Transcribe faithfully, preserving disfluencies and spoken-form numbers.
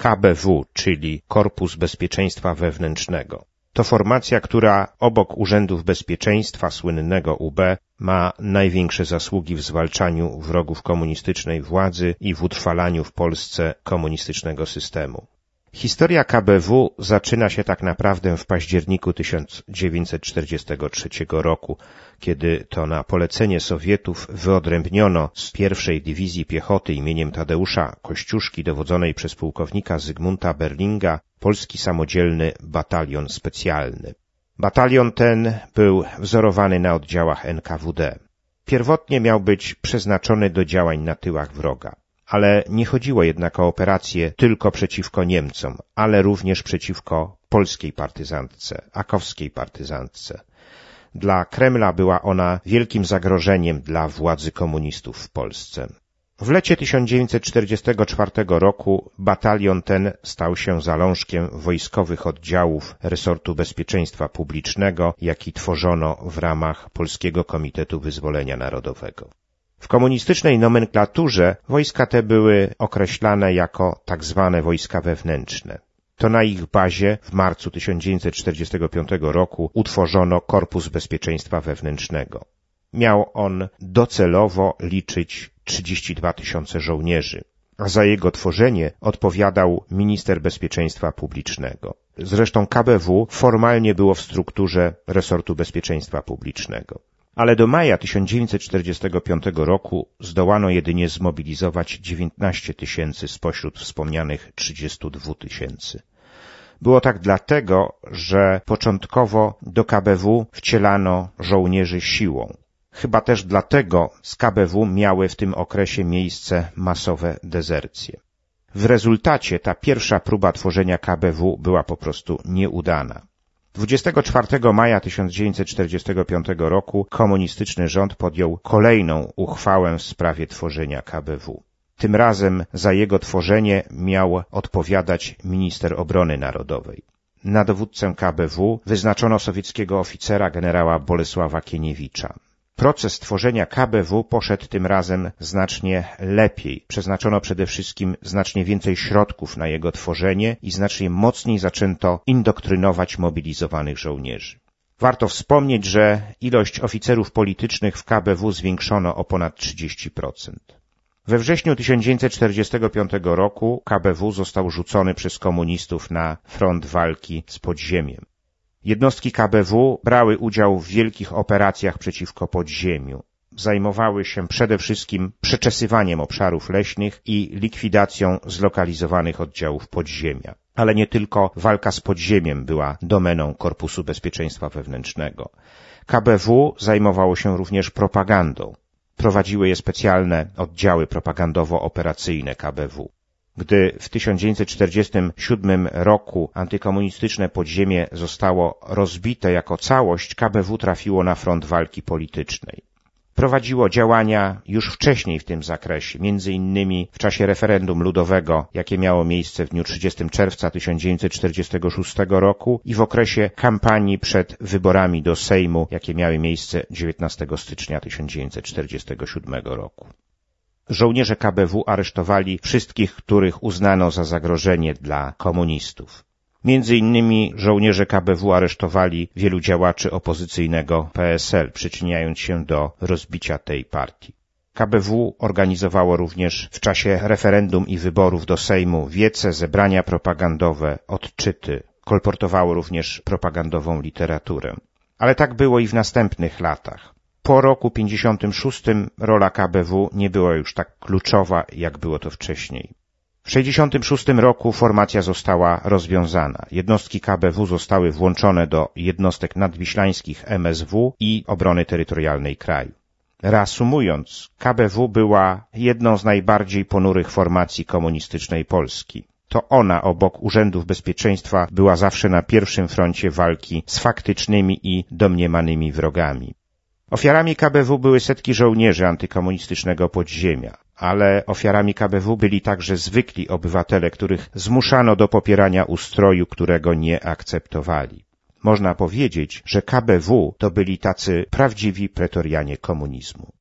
K B W, czyli Korpus Bezpieczeństwa Wewnętrznego. To formacja, która obok Urzędów Bezpieczeństwa, słynnego U B, ma największe zasługi w zwalczaniu wrogów komunistycznej władzy i w utrwalaniu w Polsce komunistycznego systemu. Historia K B W zaczyna się tak naprawdę w październiku tysiąc dziewięćset czterdziestego trzeciego roku, kiedy to na polecenie Sowietów wyodrębniono z pierwszej Dywizji Piechoty imieniem Tadeusza Kościuszki, dowodzonej przez pułkownika Zygmunta Berlinga, polski samodzielny batalion specjalny. Batalion ten był wzorowany na oddziałach N K W D. Pierwotnie miał być przeznaczony do działań na tyłach wroga. Ale nie chodziło jednak o operację tylko przeciwko Niemcom, ale również przeciwko polskiej partyzantce, akowskiej partyzantce. Dla Kremla była ona wielkim zagrożeniem dla władzy komunistów w Polsce. W lecie tysiąc dziewięćset czterdziestego czwartego roku batalion ten stał się zalążkiem wojskowych oddziałów resortu bezpieczeństwa publicznego, jaki tworzono w ramach Polskiego Komitetu Wyzwolenia Narodowego. W komunistycznej nomenklaturze wojska te były określane jako tak zwane wojska wewnętrzne. To na ich bazie w marcu tysiąc dziewięćset czterdziestego piątego roku utworzono Korpus Bezpieczeństwa Wewnętrznego. Miał on docelowo liczyć trzydzieści dwa tysiące żołnierzy, a za jego tworzenie odpowiadał minister bezpieczeństwa publicznego. Zresztą K B W formalnie było w strukturze resortu bezpieczeństwa publicznego. Ale do maja tysiąc dziewięćset czterdziestego piątego roku zdołano jedynie zmobilizować dziewiętnaście tysięcy spośród wspomnianych trzydziestu dwóch tysięcy. Było tak dlatego, że początkowo do K B W wcielano żołnierzy siłą. Chyba też dlatego z K B W miały w tym okresie miejsce masowe dezercje. W rezultacie ta pierwsza próba tworzenia K B W była po prostu nieudana. dwudziestego czwartego maja tysiąc dziewięćset czterdziestego piątego roku komunistyczny rząd podjął kolejną uchwałę w sprawie tworzenia K B W. Tym razem za jego tworzenie miał odpowiadać minister obrony narodowej. Na dowódcę K B W wyznaczono sowieckiego oficera generała Bolesława Kieniewicza. Proces tworzenia K B W poszedł tym razem znacznie lepiej. Przeznaczono przede wszystkim znacznie więcej środków na jego tworzenie i znacznie mocniej zaczęto indoktrynować mobilizowanych żołnierzy. Warto wspomnieć, że ilość oficerów politycznych w K B W zwiększono o ponad trzydzieści procent. We wrześniu tysiąc dziewięćset czterdziestego piątego roku K B W został rzucony przez komunistów na front walki z podziemiem. Jednostki K B W brały udział w wielkich operacjach przeciwko podziemiu. Zajmowały się przede wszystkim przeczesywaniem obszarów leśnych i likwidacją zlokalizowanych oddziałów podziemia. Ale nie tylko walka z podziemiem była domeną Korpusu Bezpieczeństwa Wewnętrznego. K B W zajmowało się również propagandą. Prowadziły je specjalne oddziały propagandowo-operacyjne K B W. Gdy w tysiąc dziewięćset czterdziestym siódmym roku antykomunistyczne podziemie zostało rozbite jako całość, K B W trafiło na front walki politycznej. Prowadziło działania już wcześniej w tym zakresie, między innymi w czasie referendum ludowego, jakie miało miejsce w dniu trzydziestego czerwca tysiąc dziewięćset czterdziestego szóstego roku i w okresie kampanii przed wyborami do Sejmu, jakie miały miejsce dziewiętnastego stycznia tysiąc dziewięćset czterdziestego siódmego roku. Żołnierze K B W aresztowali wszystkich, których uznano za zagrożenie dla komunistów. Między innymi żołnierze K B W aresztowali wielu działaczy opozycyjnego P S L, przyczyniając się do rozbicia tej partii. K B W organizowało również w czasie referendum i wyborów do Sejmu wiece, zebrania propagandowe, odczyty. Kolportowało również propagandową literaturę. Ale tak było i w następnych latach. Po roku pięćdziesiątym szóstym rola K B W nie była już tak kluczowa, jak było to wcześniej. W sześćdziesiątym szóstym roku formacja została rozwiązana. Jednostki K B W zostały włączone do jednostek nadwiślańskich M S W i obrony terytorialnej kraju. Reasumując, K B W była jedną z najbardziej ponurych formacji komunistycznej Polski. To ona obok Urzędów Bezpieczeństwa była zawsze na pierwszym froncie walki z faktycznymi i domniemanymi wrogami. Ofiarami K B W były setki żołnierzy antykomunistycznego podziemia, ale ofiarami K B W byli także zwykli obywatele, których zmuszano do popierania ustroju, którego nie akceptowali. Można powiedzieć, że K B W to byli tacy prawdziwi pretorianie komunizmu.